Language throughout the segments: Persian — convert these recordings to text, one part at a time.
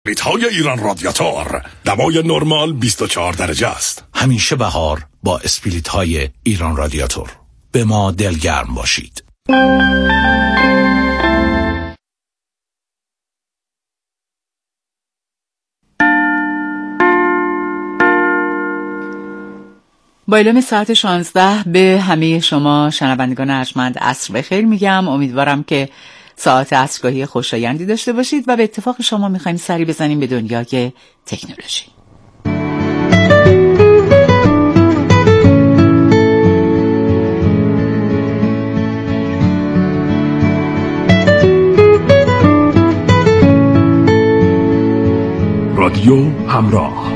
های ایران رادیاتور دوای نرمال 24 درجه است. همیشه بهار با اسپریت های ایران رادیاتور. به ما دلگرم باشید. با اعلام ساعت 16 به همه شما شنوندگان ارجمند عصر بخیر میگم. امیدوارم که ساعت عصرگاهی خوشایندی داشته باشید و به اتفاق شما میخوایم سری بزنیم به دنیای تکنولوژی. رادیو همراه.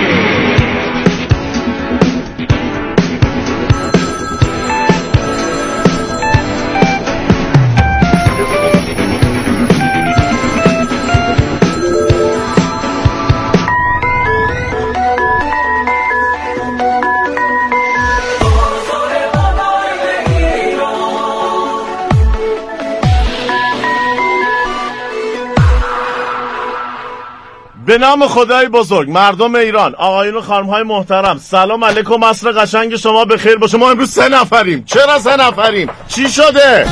به نام خدای بزرگ، مردم ایران، آقایون و خانم‌های محترم، سلام علیکم. عصر قشنگ شما بخیر باشه. ما امروز 3 نفریم. چرا 3 نفریم؟ چی شده؟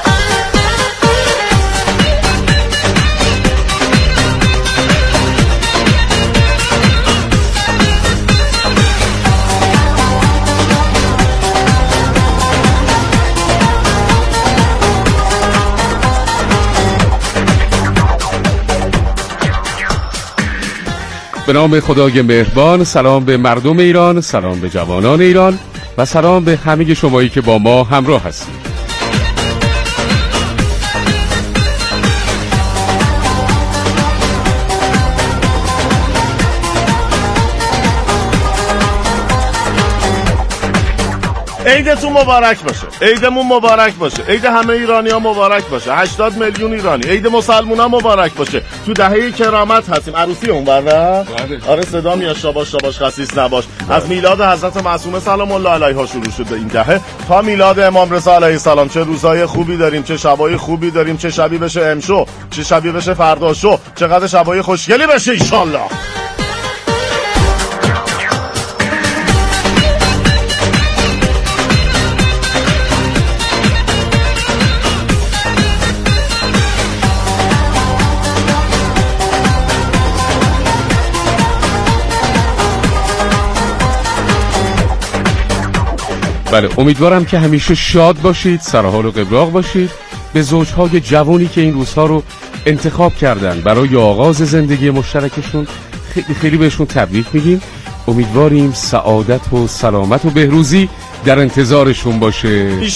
به نام خدای مهربان، سلام به مردم ایران، سلام به جوانان ایران و سلام به همه شمایی که با ما همراه هستید. عیدتون مبارک باشه. عیدمون مبارک باشه. عید همه ایرانی‌ها مبارک باشه. 80 میلیون ایرانی. عید مسلمونا مبارک باشه. تو دهه کرامت هستیم. عروسی اونور نه؟ آره صدا میاد شاباش شاباش خسیس نباش. از میلاد حضرت معصومه سلام الله علیها شروع شده این دهه تا میلاد امام رضا علیه السلام. چه روزهای خوبی داریم، چه شبای خوبی داریم، چه شبی بشه امشو، چه شبی بشه فرداشو، چقدر شبای خوشگلی بشه ان شاء الله. بله، امیدوارم که همیشه شاد باشید، سرحال و قبراق باشید. به زوجهای جوانی که این روزها رو انتخاب کردن برای آغاز زندگی مشترکشون خیلی خیلی بهشون تبریک میگیم. امیدواریم سعادت و سلامت و بهروزی در انتظارشون باشه.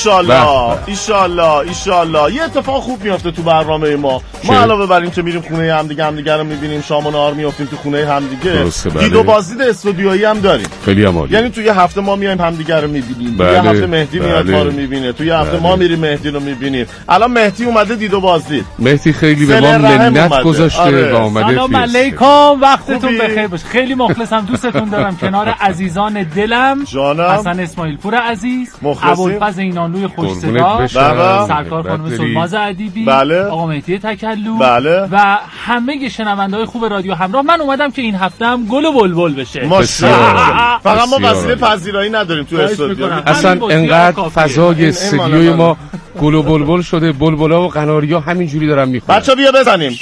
ایشالله یه اتفاق خوب میفته تو برنامه ما. ما علاوه بر این که میریم خونه همدیگه رو میبینیم، شام و نهار میافتیم تو خونه همدیگه، دید و بازدید استودیویی هم داریم. خیلی عالی. یعنی تو یه هفته ما میایم همدیگه رو میبینیم، یه هفته مهدی میاد ما رو میبینه، تو یه هفته ما میریم مهدی رو میبینیم. الان مهدی اومده دید و بازدید. مهدی خیلی به ما منت گذاشته و اومده. سلام علیکم، وقتتون بخیر باشه. خیلی مخلصم، دوستتون دارم. کنار عزیزان دلم حسن اسماعیل پور عزیز، ابوالفضل اینانلوی خوش صدا، سرکار خانم سلماز ادیبی، آقا مهدی تکلو و همه شنونده‌های خوب رادیو همراه. من اومدم که این هفته هم گل و بلبل بشه. ماشاءالله. فقط ما وسیله پذیرایی نداریم تو استودیو. اصلا انقدر فضای استودیوی ما گل و بلبل شده، بلبلا و قناریا همینجوری دارن میخونن. بچا بیا بزنیم.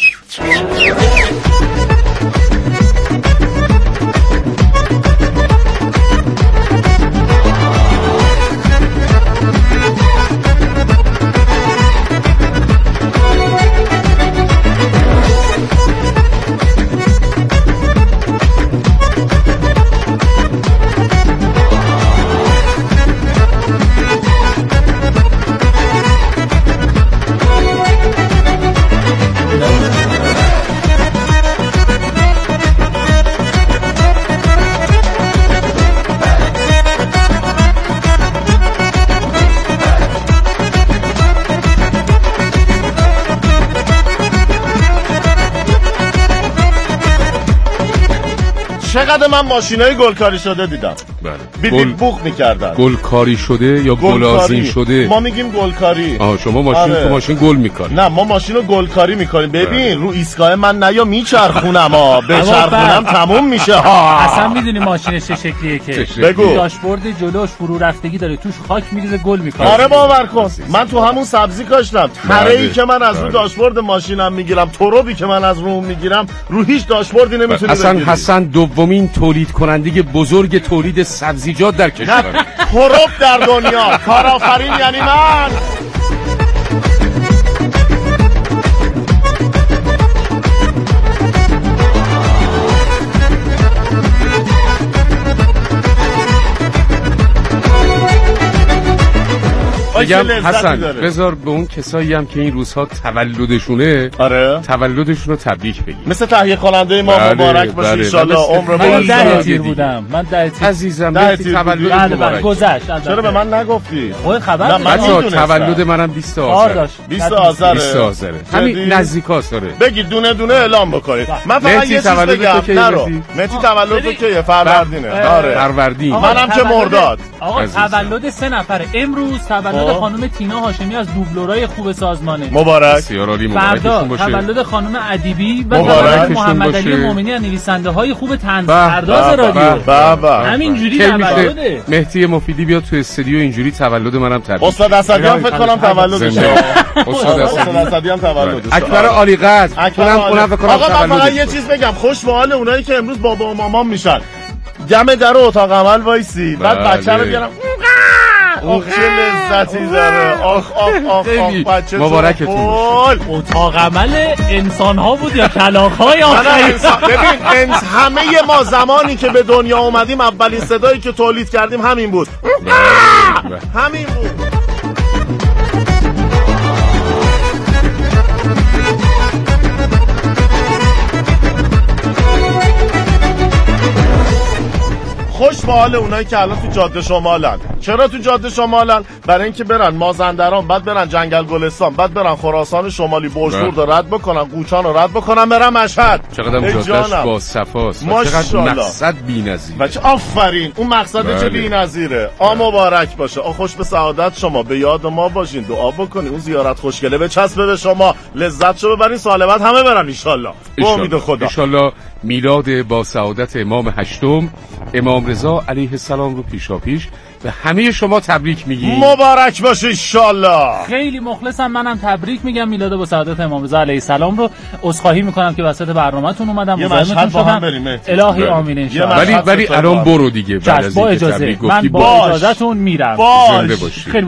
چقدر من ماشینای گلکاری شده دیدم. بله. بیل بوق میکردن. گلکاری شده یا گلازین شده؟ ما میگیم گلکاری. شما ماشین تو ماشین گل میکاری؟ نه ما ماشینو گلکاری میکنیم. ببین رو ایستگاه من نیا میچرخونم بچرخونم تموم میشه ها. اصلا میدونی ماشینش چه شکلیه که بگو. داشبورد جلوش فرو رفتگی داره، توش خاک میریزه گل میکنه. آره باور کن من تو همون سبزی کاشتم. تره‌ای که من از رو داشبورد ماشینم میگیرم، تروبی که من از رو میگیرم، رو هیچ داشبوردی نمیتونی بگیری. حسن دومین تولید کننده بزرگ تولید سبزیجات در کشور. تروب در دنیا. کارآفرین یعنی من. بگم حسن بذار به اون کسایی هم که این روزها تولدشونه تولدشون رو تبریک بگیم. مثل تهیه کننده ما مبارک باشه ان شاءالله. عمر من 10 تیر بودم. من 10 تیر عزیزم تولد مبارک. گذشت. چرا به من نگفتی؟ خود خبر من تولد منم 20 آذر. 20 آذر. همین نزدیکاست داره. بگی دونه دونه اعلام بکنید. من فقط یه چیز بگم. نرو. مهدی تولد کیه؟ فروردینه. آره. فروردین. منم که مرداد. آقا تولد 3 نفره. امروز تولد خانم تینا هاشمی از دوبلورای خوب سازمانه. مبارک. بسیار عالی، مبارکشون باشه. تولد خانم ادیبی و تولد محمد علی مومنی از نویسنده‌های خوب طنز پرداز رادیو. همینجوری تولده. مهدی مفیدی بیاد تو استودیو اینجوری تولد منم تبریک. استاد اسدی هم فکر کنم تولدشه. استاد اسدی هم تولدشه. اکبر عالی قدر. اونم فکر کنم آقا من فقط یه چیز بگم، خوش به حال اونایی که امروز بابا و مامان میشن. جمع در اتاق عمل وایسی، بعد بچه رو بیارم. آخ چه لذتی داره. آخ بچه مبارکتون باشه. اتاق عمل انسان ها بود یا کلاغ های آخری؟ ببین همه ما زمانی که به دنیا اومدیم اولین صدایی که تولید کردیم همین بود. همین بود. خوش به حال اونایی که الان تو جاده شمالن. چرا تو جاده شمالن؟ برای اینکه برن مازندران، بعد برن جنگل گلستان، بعد برن خراسان شمالی، بوشهر رو رد بکنن، قوچان رو رد بکنن، برن مشهد. چقدر جادهش با صفاست و چقدر مقصد بی‌نظیره. بچه آفرین، اون مقصد چه بی‌نظیره. مبارک باشه. خوش به سعادت شما. به یاد ما باشین، دعا بکنین اون زیارت خوشگله بچسبه به شما، لذتشو ببرین، سال بعد همه برن ان شاء الله. با امید خدا. ان شاء الله میلاد با سعادت امام هشتم امام رضا علیه السلام رو پیشاپیش به همه شما تبریک میگیم. مبارک باشه ان شاء الله. خیلی مخلصم. منم تبریک میگم میلاد با سعادت امام رضا علیه السلام رو. عذرخواهی میکنم که وسط برنامه‌تون اومدم مزاحمتون شدم. الهی آمین ان شاء الله. ولی الان برو دیگه. بعد از این تبریک گفتی با اجازهتون میرم. زنده باشید. ببین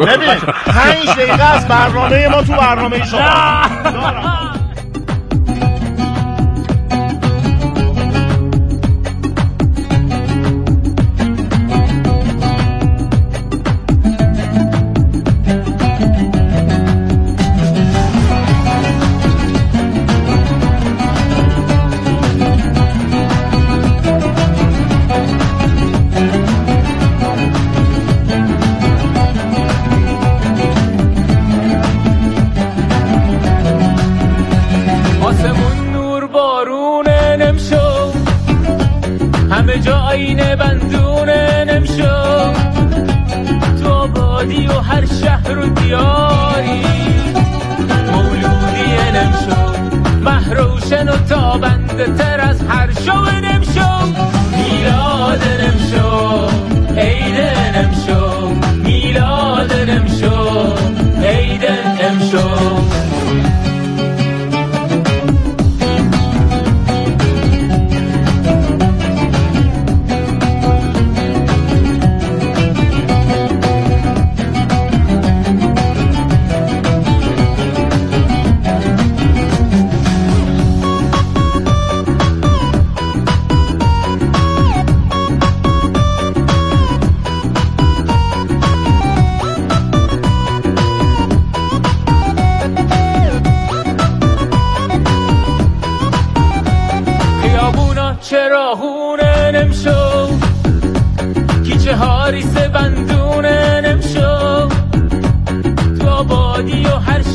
5 دقیقه از برنامه ما تو برنامه شما.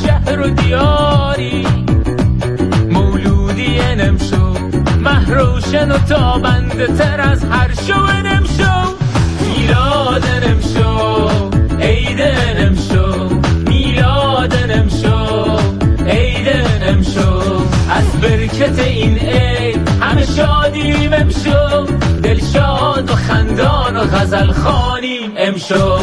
مولودی نمشو محروش روشن و تابنده تر از هر شو نمشو میلاد نمشو عید نمشو میلاد نمشو عید نمشو از برکت این عید همه شادیم امشو دل شاد و خندان و غزل خوانیم امشو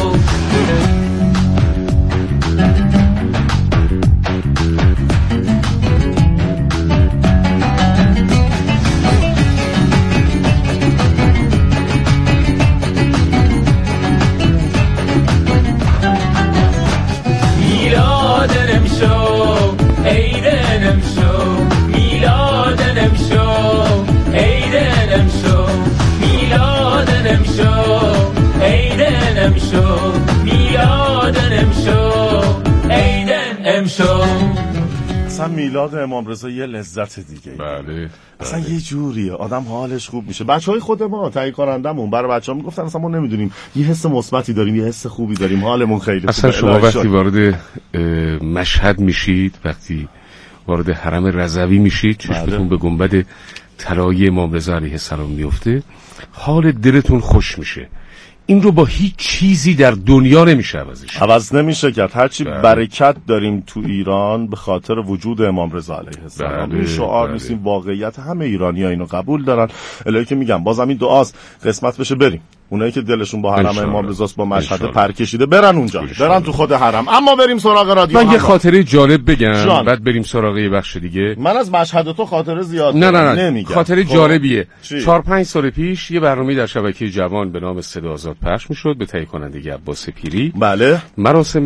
اصلا میلاد امام رضا یه لذت دیگه. بله. اصلا یه جوریه آدم حالش خوب میشه. بچهای خود ما تهیه کنندمون برای بچه‌ها میگفتن اصلا ما نمیدونیم یه حس مثبتی داریم، یه حس خوبی داریم، حالمون خیلی خوبه. اصلا شما وقتی وارد مشهد میشید، وقتی وارد حرم رضوی میشید، چشمتون به گنبد طلایی امام رضا علیه السلام میفته، حال دلتون خوش میشه. این رو با هیچ چیزی در دنیا نمیشه عوض نمیشه کرد. هرچی برکت داریم تو ایران به خاطر وجود امام رضا علیه السلام. این شعار نیست، این واقعیت. همه ایرانی‌ها اینو قبول دارن. الهی که میگم بازم این دعاست قسمت بشه بریم. اونایی که دلشون با حرم امام رضاست، با مشهد پر کشیده، برن اونجا، برن تو خود حرم. اما بریم سراغ رادیو. من یه خاطره جالب بگم بعد بریم سراغ یه بخش دیگه. من از مشهد تو خاطره زیاد نمیگم. خاطره جالبیه. 4-5 سال پیش یه برنامه در شبکه جوان به نام صدا آزاد پخش میشد به تهیه کننده عباس پیری. بله. مراسم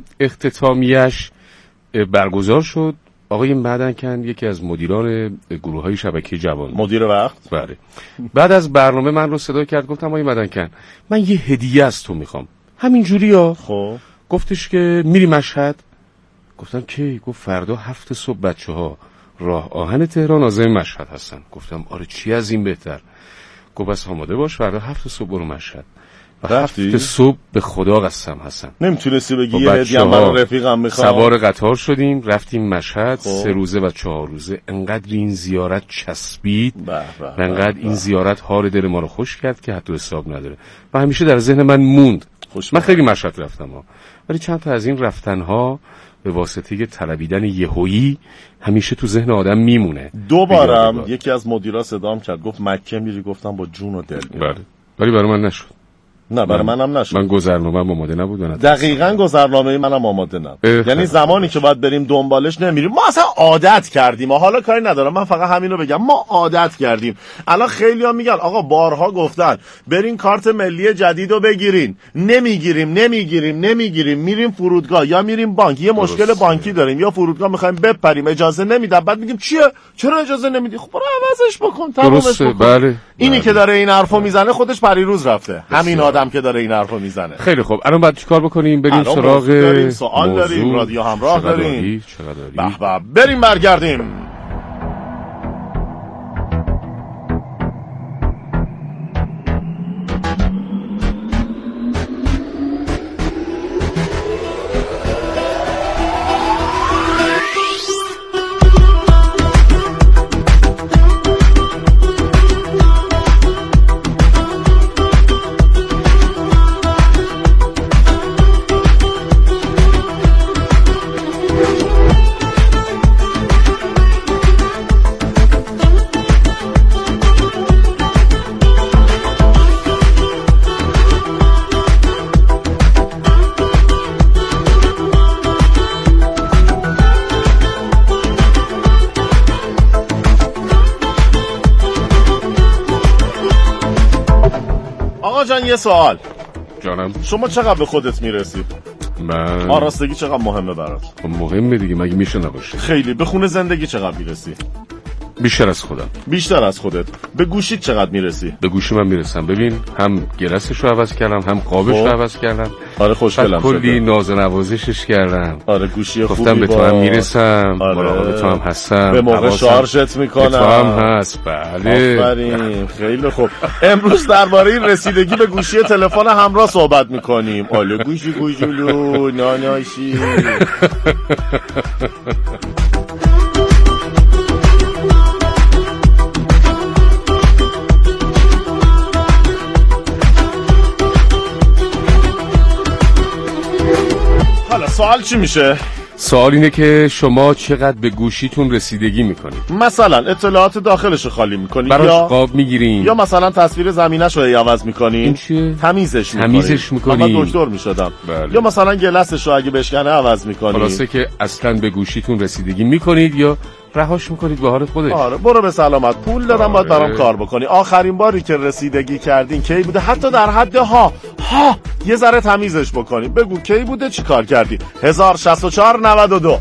اختتامیش برگزار شد. آقای مدنکن یکی از مدیران گروه‌های شبکه جوان، مدیر وقت. بله. بعد از برنامه من رو صدا کرد، گفتم آقای مدنکن من یه هدیه از تو میخوام. همینجوریا. خب گفتش که میری مشهد؟ گفتم کی؟ گفت فردا 7 صبح بچه‌ها راه آهن تهران عازم مشهد هستن. گفتم آره چی از این بهتر. گفت بس آماده باش فردا 7 صبح برو مشهد. رفتی؟ صبح به خدا قسم هستن. نمیتونستی بگی یه هدیه برای رفیقم میخوام. سوار قطار شدیم رفتیم مشهد. 3 روزه و 4 روزه انقدر این زیارت چسبید و انقدر این زیارت حال دل ما رو خوش کرد که حتی حساب نداره و همیشه در ذهن من موند. من خیلی مشهد رفتم ولی چند تا از این رفتنها به واسطه طلبیدن یهویی همیشه تو ذهن آدم میمونه. دوبارم یکی از مدیرا صدام کرد گفت مکه میری؟ گفتم با جون و دل. بله. ولی برای من نشد. نه برای منم نشد. من گذرنامه‌ام آماده نبود. دقیقاً گذرنامه منم آماده نبود. یعنی زمانی که باید بریم دنبالش نمیریم. ما اصلا عادت کردیم و حالا کاری ندارم، من فقط همین رو بگم ما عادت کردیم. الان خیلی‌ها میگن آقا بارها گفتن برین کارت ملی جدید رو بگیرین، نمیگیریم، میریم فرودگاه یا میریم بانک، یه مشکل بانکی داریم یا فرودگاه می‌خوایم بپریم اجازه نمیدن، بعد میگیم چیه؟ چرا اجازه نمیدی؟ خب برو عوضش بکن، تمامش بکن. بله. اینی که داره این حرفو میزنه خودش پریروز رفته. همین آدم که داره این حرفو میزنه. خیلی خوب. الان باید چیکار بکنیم؟ بریم سراغ سوال داریم، رادیو همراه داریم. به بریم برگردیم. جان یه سوال. جانم. شما چقدر به خودت میرسی؟ من آراستگی چقدر مهمه برات؟ مهمه دیگه، مگه میشه نباشه؟ خیلی. به خونه زندگی چقدر میرسی؟ بیشتر از خودم. بیشتر از خودت. به گوشیت چقدر میرسی؟ به گوشی من میرسم. ببین هم گرسشو عوض کردم، هم قابشو عوض کردم. آره خوشگلم شده. کلی ناز و نوازشش کردم. آره گوشی خوبی. گفتم به تو هم میرسم. مراقب تو هم هستم. به موقع شارژت میکنم. تو هم هست. بله. آفرین. خیلی خوب. امروز درباره رسیدگی به گوشی تلفن همراه صحبت میکنیم. آله گوشی گوجولو ناناشی. سوال چی میشه؟ سوال اینه که شما چقدر به گوشیتون رسیدگی میکنید؟ مثلا اطلاعات داخلش رو خالی میکنید براش قاب میگیرین یا مثلا تصویر زمینش رو عوض میکنین تمیزش میکنین من دکتر میشدم بله. یا مثلا گلسش رو اگه بشکنه عوض میکنین. خلاصه که اصلا به گوشیتون رسیدگی میکنید یا رهاش میکنید به حال خودش. آره برو به سلامت، پول دادم باید برام کار بکنی. آخرین باری که رسیدگی کردین کی بوده؟ حتی در حد ها یه ذره تمیزش بکنین. بگو کی بوده، چی کار کردی؟ 106492.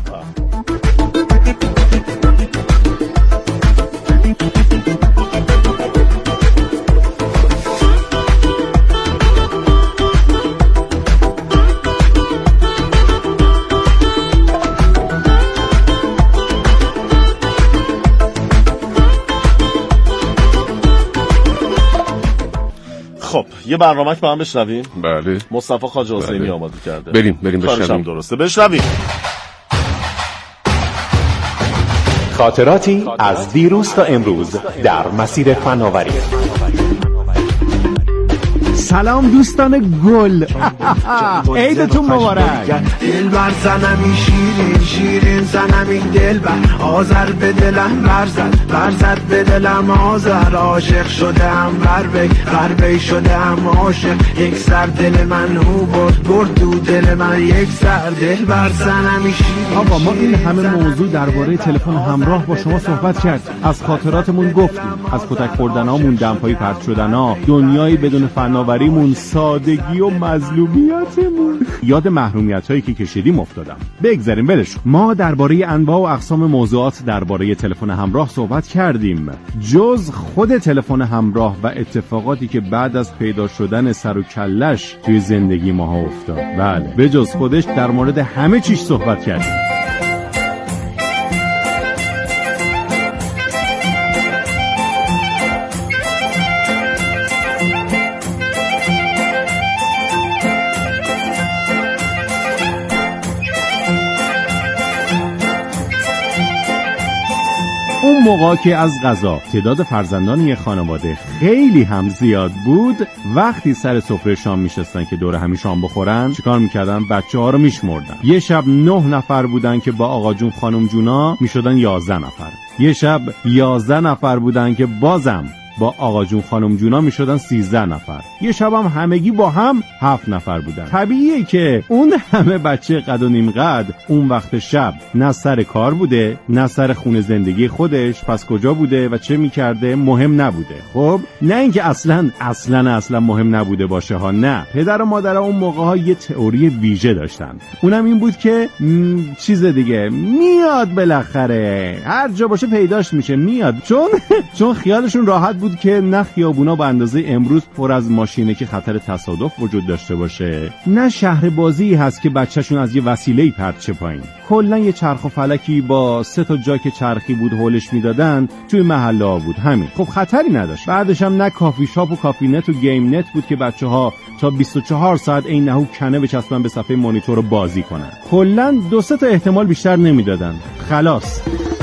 خب یه برنامه با هم بشنویم. بله. مصطفی خواجه حسینی آماده کرده. بریم بشنویم. درسته بشنویم. خاطراتی از دیروز تا امروز در مسیر فناوری. سلام دوستان گل، عیدتون مبارک. دلبر زنمی شیرین زنمی دلبر، آذر به دلم برزد به دلم آذر. عاشق شدم غربی شدم عاشق، یک سر دل من هو برد دو دل من یک سر. دلبر زنمی شیرین. آقا ما این همه موضوع درباره تلفن همراه با شما صحبت کردیم، از خاطراتمون گفتیم، از کتک خوردنامون، دمپایی پرت شدنا، دنیایی بدون فناوری مون، سادگی و مظلومیتمون. یاد محرومیت‌هایی که کشیدیم افتادم. بگذاریم ولش. ما درباره انواع و اقسام موضوعات درباره تلفن همراه صحبت کردیم، جز خود تلفن همراه و اتفاقاتی که بعد از پیدا شدن سر و کلش توی زندگی ماها افتاد. بله، به جز خودش در مورد همه چیز صحبت کردیم. اون موقع که از قضا تعداد فرزندان یک خانواده خیلی هم زیاد بود، وقتی سر سفره شام میشستن که دور همی شام بخورن، چیکار میکردن؟ بچه‌ها رو میشمردن. یه شب 9 نفر بودن که با آقا جون خانم جونا میشدن 11 نفر. یه شب 11 نفر بودن که بازم با آقا جون خانم جونا میشدن 13 نفر. یه شب هم همگی با هم 7 نفر بودن. طبیعیه که اون همه بچه قد و نیم قد اون وقت شب نه سر کار بوده نه سر خونه زندگی خودش، پس کجا بوده و چه میکرده؟ مهم نبوده. خب نه اینکه اصلا مهم نبوده باشه ها، نه. پدر و مادر اون موقع ها یه تئوری ویژه داشتن، اونم این بود که چیز دیگه میاد بالاخره، هر جا باشه پیداش میشه، میاد. چون خیالشون راحت بود که نه خیابونا با اندازه امروز پر از ماشینه که خطر تصادف وجود داشته باشه، نه شهر بازی هست که بچه‌شون از یه وسیله‌ای پرت شه پایین. کلا یه چرخ و فلکی با 3 تا جاک چرخی بود هولش میدادن توی محله ها بود، همین. خب خطری نداشت. بعدش هم نه کافی شاپ و کافی نت و گیم نت بود که بچه‌ها تا 24 ساعت این نهو کنه بچسبن به صفحه مانیتور و بازی کنن. کلا 2-3 تا احتمال بیشتر نمیدادن. خلاص.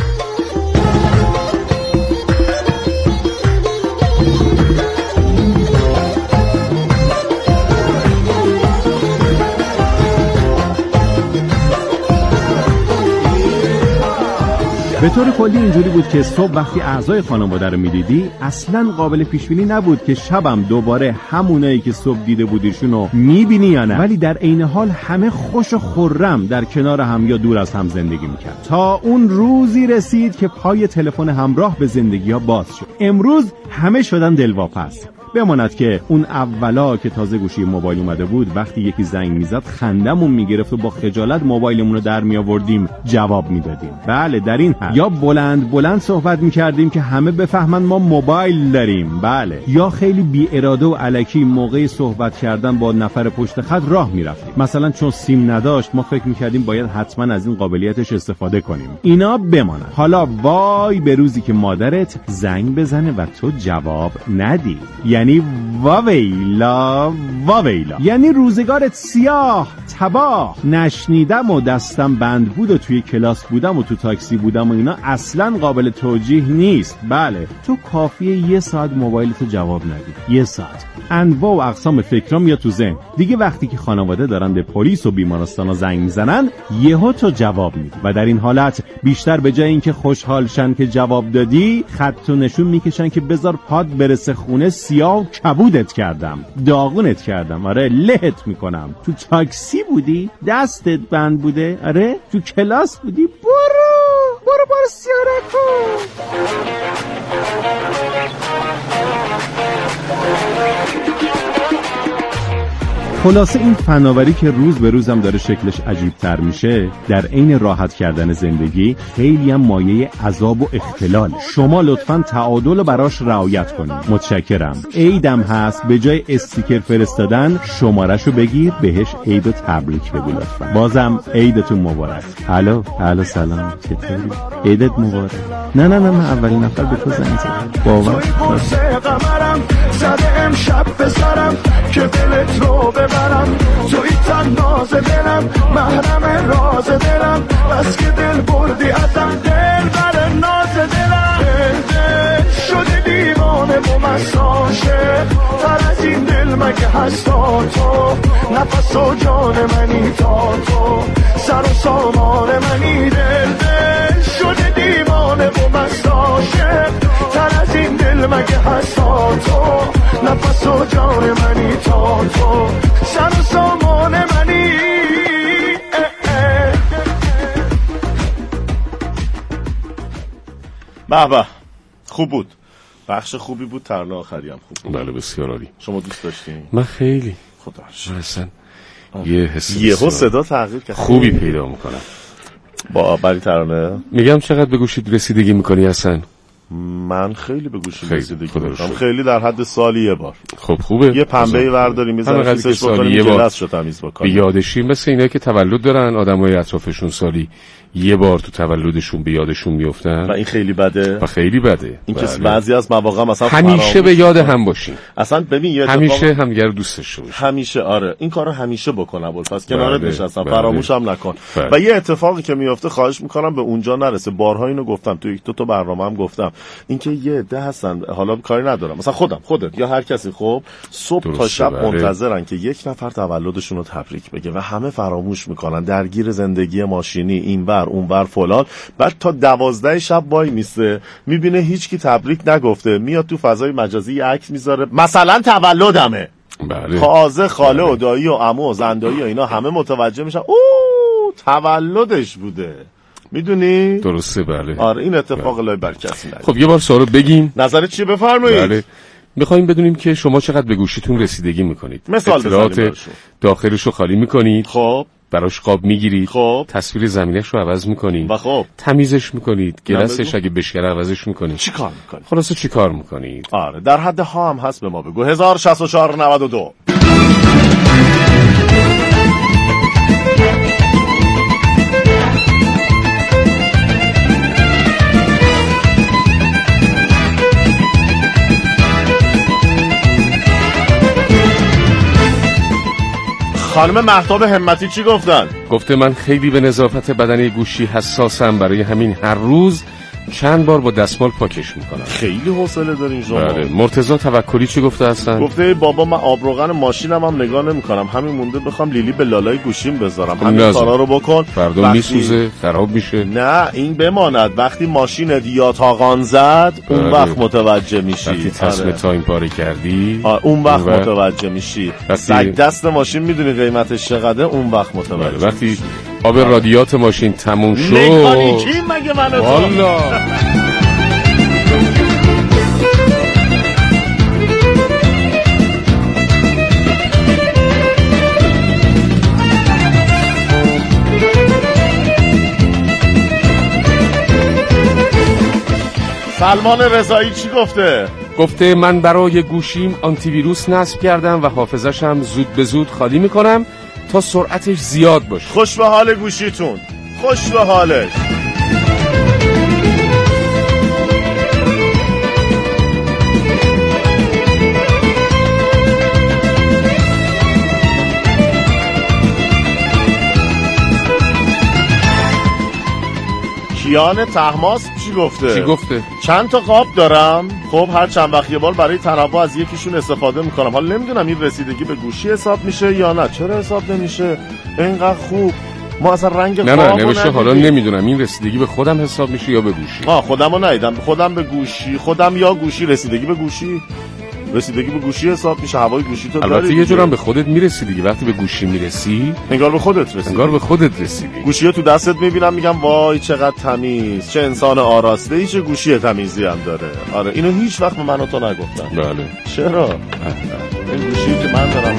به طور کلی اینجوری بود که صبح وقتی اعضای خانواده رو میدیدی اصلا قابل پیشبینی نبود که شبم دوباره همونایی که صبح دیده بودیشون رو میبینی یا نه، ولی در عین حال همه خوش و خرم در کنار هم یا دور از هم زندگی میکرد. تا اون روزی رسید که پای تلفن همراه به زندگی ها باز شد. امروز همه شدن دلواپس. بماند که اون اولا که تازه گوشی موبایل اومده بود، وقتی یکی زنگ میزد خندمون میگرفت و با خجالت موبایلمون رو در میآوردیم جواب میدادیم. بله در این حد یا بلند صحبت میکردیم که همه بفهمن ما موبایل داریم، بله، یا خیلی بی اراده و الکی موقع صحبت کردن با نفر پشت خط راه میرفتیم. مثلا چون سیم نداشت ما فکر میکردیم باید حتما از این قابلیتش استفاده کنیم. اینا بماند. حالا وای به روزی که مادرت زنگ بزنه و تو جواب ندی، یعنی واویلا، یعنی روزگارت سیاه تباه. نشنیدم و دستم بند بود و توی کلاس بودم و تو تاکسی بودم و اینا اصلا قابل توجیه نیست. بله تو کافیه 1 ساعت موبایلتو جواب ندی، 1 ساعت. انواع و اقسام فکرام میاد تو ذهن. دیگه وقتی که خانواده دارن به پلیس و بیمارستانا زنگ میزنن، یهو تو جواب میدی و در این حالت بیشتر به جای اینکه خوشحال شن که جواب دادی، خط و نشون میکشن که بذار پاد برسه خونه، سیاه کبودت کردم، داغونت کردم، آره لهت میکنم. تو تاکسی بودی؟ دستت بند بوده؟ آره تو کلاس بودی؟ برو سیارکو. خلاصه این فناوری که روز به روزم داره شکلش عجیب‌تر میشه، در عین راحت کردن زندگی خیلی هم مایه عذاب و اختلال. شما لطفاً تعادل براش رعایت کنید. متشکرم. عیدم هست، به جای استیکر فرستادن شماره‌شو بگیر، بهش عید و تبریک بگو لطفاً. بازم عیدتون مبارک. الو سلام، چطوری؟ عیدت مبارک. نه اولین نفر به تو زنگ زدم. باور زده امشب بسرم که دلت رو ببرم، توی تناز دلم، محرم راز دلم، بس که دل بردی ازم، دل بر ناز دلم، دل شده دیوانه و مساشه، تر از این دل مگه هستا تو، نفس و جان منی تا تو، سر و سامان منی، دل شده دیوانه و مساشه، تر از این دل مگه هستا تو، نفس و جان منی تا تو، سر و سامان منی. به خوب بود، بخش خوبی بود، ترانه آخری هم خوب بود. بله بسیار عالی. شما دوست داشتین؟ من خیلی. خدا اصلا یه حس یهو صدا تغییر کرد، خوبی پیدا میکنم با برای ترانه. میگم چقدر به گوشید رسیدگی میکنی اصلا؟ من خیلی به گوشی رسیدگی میکنم، خیلی در حد سالی یه بار. خب خوبه، یه پنبه‌ای ورداریم میذاریم کیسش بکنیم جلسش رو تمیز بکنیم. بیادشی مثل اینا که تولد دارن آدمای اطرافشون سالی یه بار تو تولدشون به یادشون میافتن و این خیلی بده و خیلی بده. این که بعضی از مواقع مثلا همیشه به یاد هم باشین، اصلا ببین یه همیشه همدیگه رو دوست داشته باشین، همیشه. آره این کارو همیشه بکن، ابوالفضل کنارت نشستم، فراموش هم نکن. و یه اتفاقی که میفته خواهش میکنم به اونجا نرسه. بارها اینو گفتم، تو یک دو تا برنامه‌ام گفتم، اینکه یه عده هستن، حالا کاری ندارم، مثلا خودت یا هر کسی، خب صبح تا شب منتظرن که یک نفر تولدشون رو تبریک بگه و همه فراموش میکنن، درگیر زندگی ماشینی، اینور اونور فلان. بعد تا 12 شب وای میسته، میبینه هیچکی تبریک نگفته، میاد تو فضای مجازی یه عکس میذاره، مثلا تولدمه. بله. تازه خاله و دایی و عمو و زندایی و اینا همه متوجه میشن اوه تولدش بوده. میدونی؟ درسته. بله. آره این اتفاق لای بر کسی نیست. خب یه بار سوالو بگیم، نظرت چیه؟ بفرمایید. بله. میخوایم بدونیم که شما چقدر به گوشیتون رسیدگی میکنید. اطلاعات داخلشو خالی میکنید، خب براش قاب میگیرید، خب تصویر زمینش رو عوض میکنید و خب تمیزش میکنید، گلسش اگه بشکره عوضش میکنید. چیکار میکنید؟ خلاصه چیکار میکنید؟ آره در حد ها هم هست، به ما بگو. 106492 خانم مهتاب همتی چی گفتن؟ گفته من خیلی به نظافت بدنی گوشی حساسم، برای همین هر روز چند بار با دستمال پاکش میکنم. خیلی حوصله دارین شما. بله. مرتضی توکلی چی گفته هستن؟ گفته بابا من آبروغن ماشینم هم نگاه نمیکنم، همین مونده بخوام لیلی به لالای گوشیم بذارم، همین کارا رو بکن، فردا میسوزه، خراب میشه. نه این بماند، وقتی ماشینت یاتاقان زد اون وقت متوجه میشی، وقتی تصمیم تایم پاره کردی اون وقت متوجه میشی. سگ دست ماشین میدونی قیمتش چقدره، اون وقت متوجه میشی. وقتی آب رادیات ماشین تموم شد، مکانیکی مگه منو والا سلمان رضایی چی گفته؟ گفته من برای گوشیم آنتی ویروس نصب کردم و حافظه‌شم زود به زود خالی میکنم تا سرعتش زیاد باشه. خوش به حال گوشیتون، خوش به حالش. کیان طهماسب چی گفته؟ چند تا قاب دارم، خب هر چند وقت یه بار برای تنوع از یکیشون استفاده میکنم. حالا نمیدونم این رسیدگی به گوشی حساب میشه یا نه. چرا حساب نمیشه؟ اینقدر خوب ما اصلا رنگ نه نمیشه. حالا نمیدونم این رسیدگی به خودم حساب میشه یا به گوشی. خودمو ندیدم، خودم به گوشی، خودم یا گوشی. رسیدگی به گوشی حساب میشه. هوای گوشی تو داری. البته یه جورم به خودت میرسی دیگه. وقتی به گوشی میرسی انگار به خودت رسیدی. گوشیو تو دستت میبینم میگم وای چقدر تمیز، چه انسان آراسته‌ای، چه گوشی تمیزی هم داره. آره اینو هیچ وقت به من و تو نگفتن. بله. چرا؟ این گوشی که من دارم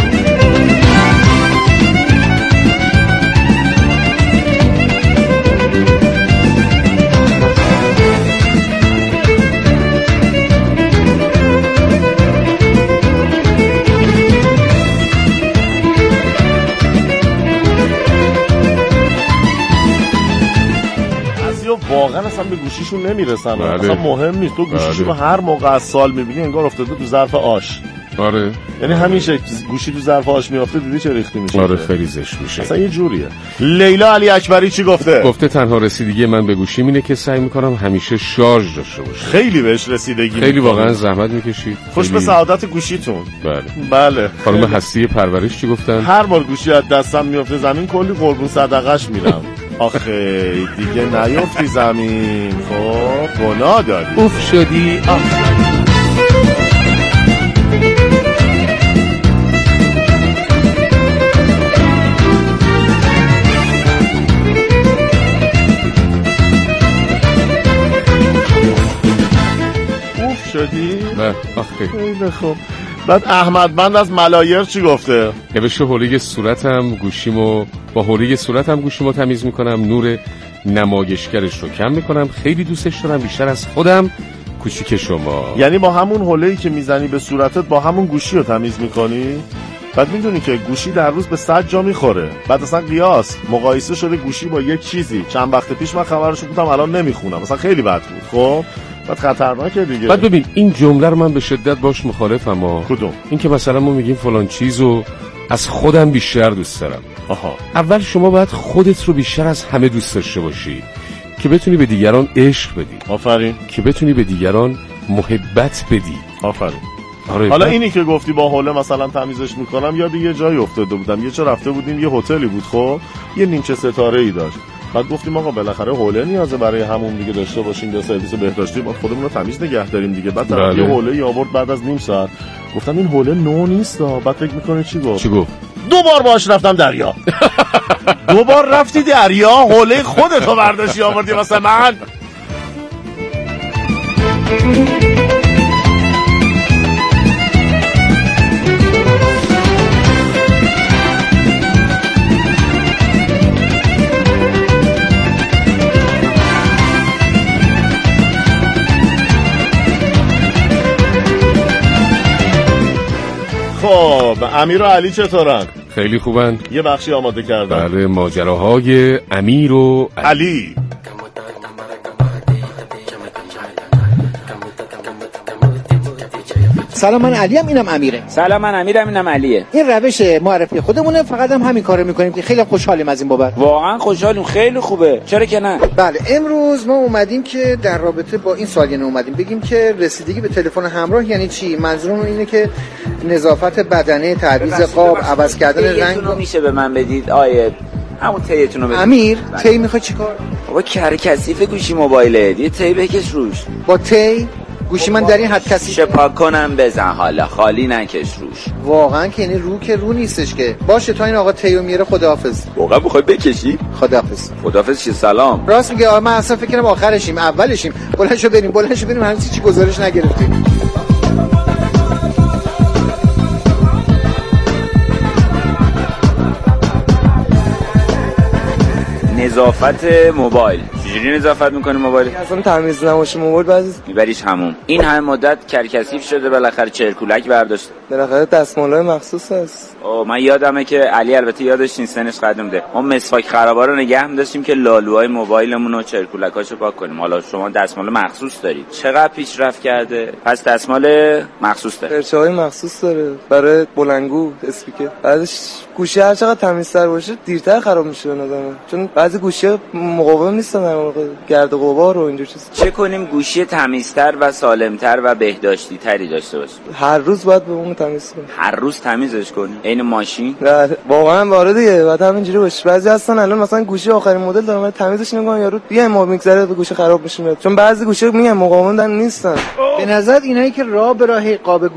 واقعا اصلا به گوشیشون نمیرسن. بله. اصلا مهم نیست. تو گوشیشو به هر موقع از سال میبینی انگار افتاده تو ظرف آش. آره یعنی همیشه گوشی تو ظرف آش میافته دیدی چه ریختی میشه. آره خیلی زشت میشه. اصلا یه جوریه. لیلا علی اکبری چی گفته تنها رسیدگی من به گوشی اینه که سعی میکنم همیشه شارژ داشته باشه. خیلی بهش رسیدگی خیلی واقعا زحمت میکشید. خوش به سعادت گوشیتون. بله. خانم هستی پرورش چی گفتن؟ هر بار گوشی از دستم میافته زمین کلی قربون صدقش میرم. آخه دیگه نیافتی زمین، خب گناه داری. اوف شدی. شدی؟ نه آخه خیلی خوب. بعد احمد بند از ملایر چی گفته؟ نوشته حوله صورتم گوشیمو تمیز میکنم، نور نمایشگرش رو کم میکنم، خیلی دوستش دارم بیشتر از خودم. کوچیک شما یعنی با همون حوله‌ای که میزنی به صورتت با همون گوشی رو تمیز میکنی؟ بعد میدونی که گوشی در روز به 100 جا میخوره. بعد اصلا قیاس مقایسه شده گوشی با یک چیزی. چند وقت پیش من خبرشو بودم الان نمیخونم. مثلا خیلی بد بود. خب بعد خطرناکه دیگه. بعد ببین این جمله رو من به شدت باش مخالفم. کدوم؟ این که مثلا ما میگیم فلان چیزو از خودم بیشتر دوست دارم. اول شما باید خودت رو بیشتر از همه دوست داشته باشی که بتونی به دیگران عشق بدی. آفرین. که بتونی به دیگران محبت بدی. آفرین. آره. حالا اینی که گفتی با حوله مثلا تمیزش میکنم، یاد یه جایی افتاده بودم. یه جا رفته بودیم، یه هتلی بود، خب یه نیمچه ستاره ای داشت. بعد گفتیم آقا بالاخره حوله نیازه برای همون دیگه داشته باشیم یا سرویس بهداشتی، ما خودمون رو تمیز نگه داریم دیگه. بعد طرف یه حوله آورد بعد از نیم ساعت. گفتم این حوله نو نیست. بعد فکر میکنه چی گفت؟ 2 بار باهاش رفتم دریا. 2 بار رفتی دریا؟ حوله خودتو برداشتی آوردی واسه من؟ خب امیر و علی چطورن؟ خیلی خوبن. یه بخشی آماده کردم. بله ماجراهای امیر و علی. سلام من علیم اینم امیره. سلام من امیرم اینم علیه. این روش معرفی خودمونه، فقط هم همین کارو میکنیم که خیلی خوشحالیم از این بابت. واقعا خوشحالیم، خیلی خوبه، چرا که نه. بله امروز ما اومدیم که در رابطه با این سوال اومدیم بگیم که رسیدگی به تلفن همراه یعنی چی. منظورمون اینه که نظافت بدنه، تعویض قاب، عوض کردن رنگ رو میشه به من بدید آیه همون تیتون رو بدید. امیر تی میخوای چیکار؟ بابا کثیف گوشی موبایله، یه تی بکش روش. با تی گوشی من در این حد کثیف پاک کنم بزن، حالا خالی نکش روش. واقعا که یعنی رو که رو نیستش که. باشه تا این آقا تیو میره خداحافظ. واقعا بخوای بکشی؟ خداحافظ. خداحافظ چی؟ سلام. راست میگه آقا، من اصلا فکر کنم آخرشیم اولشیم. بلند شو بریم هنوز چی گزارش نگرفتیم. نظافت موبایل. چجوری نظافت می‌کنی موبایل؟ اصلا تمیز نباشه موبایل بعضی میبریش همون. این همه مدت کرکسیف شده، بالاخره چرکولک برداشته. بالاخره دستمالای مخصوص هست. من یادمه که علی البته یادش این سنش قدم ده. ما مسواک خرابا رو نگه می‌داشتیم که لالوهای موبایلمون و چرکولکاشو پاک کنیم. حالا شما دستمال مخصوص دارید. چقدر پیشرفت کرده؟ پس دستمال مخصوص داره. پرچه‌های مخصوص داره برای بلندگو، اسپیکر. بعدش گوشی هر چقدر تمیزتر باشه دیرتر خراب میشه به نظر من. چون بعضی گوشی‌ها مقاوم نیستن در موقع گرد و غبار و اینجور چیزا. چه کنیم گوشی تمیزتر و سالمتر و بهداشتی تری داشته باشیم؟ هر روز باید به اون تمیز کنیم. هر روز تمیزش کنیم عین ماشین؟ نه واقعا وارد دیگه بعد همینجوری باشه. بعضی هستن الان مثلا گوشی آخرین مدل دارن بعد تمیزش نمی‌کنن یارو یه ماه میگذره گوشی خراب میشه. چون بعضی گوشی میگن مقاوم نیستن. به نظر اینایی که راه به راه قاب